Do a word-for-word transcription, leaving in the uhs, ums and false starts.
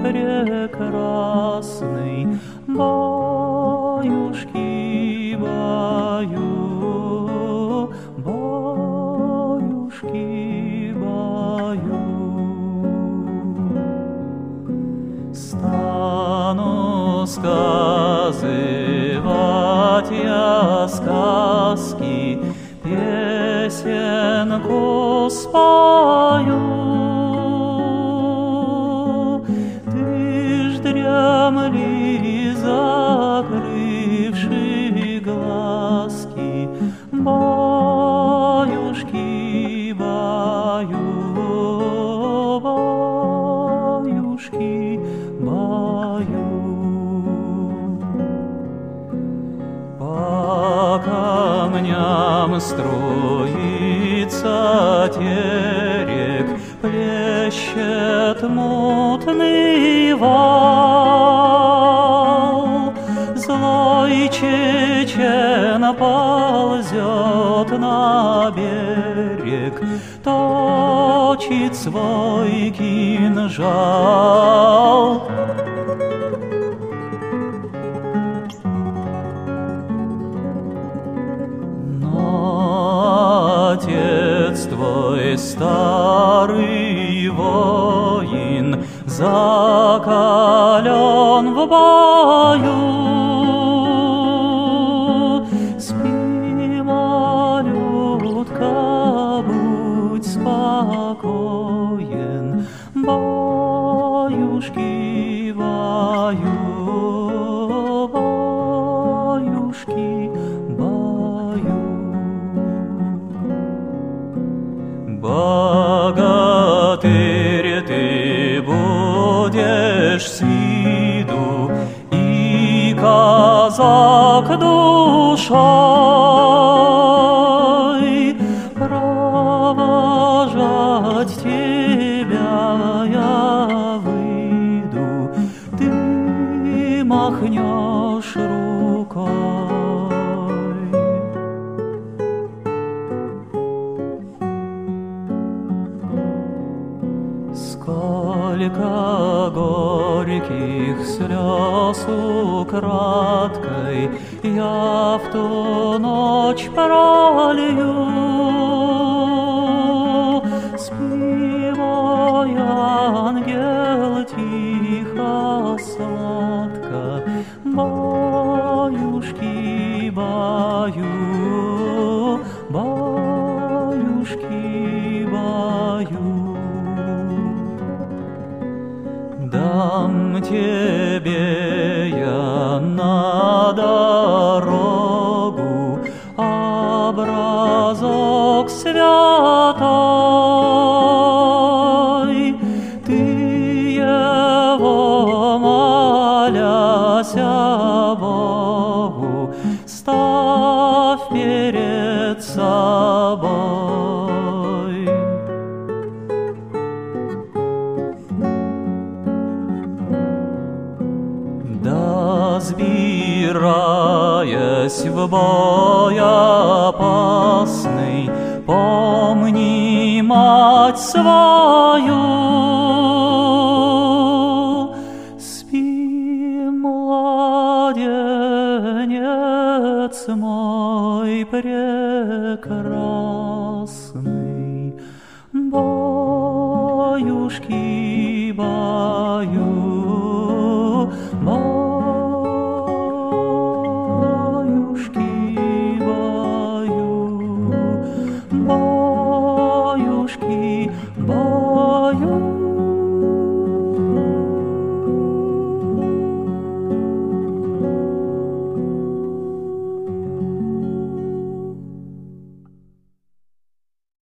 прекрасный, баюшки, баю, баюшки, баю. Стану сказывать я сказки, песенку спою. Ты ж дремли, закрывши глазки, баюшки, баю, баюшки, баю. По камням струится терек, плещет мутный вал. Злой чечен ползет на берег, точит свой кинжал. Отец твой, старый воин, закален в бою. Спи, малютка, будь спокоен, баюшки, баю, баюшки, баю. Богатырь ты будешь с виду, и казак душой. Провожать тебя я выйду, ты махнешь рукой. Сколько горьких слез украдкой я в ту ночь пролью. Спи, мой ангел, тихо, сладко, баюшки, баю, баюшки, баю. Дам тебе я на дорогу образок святой. Ты его, моляся Богу, ставь перед собой. Да, сбираясь в бой опасный, помни мать свою. Спи, младенец мой прекрасный, баюшки, баю, баю.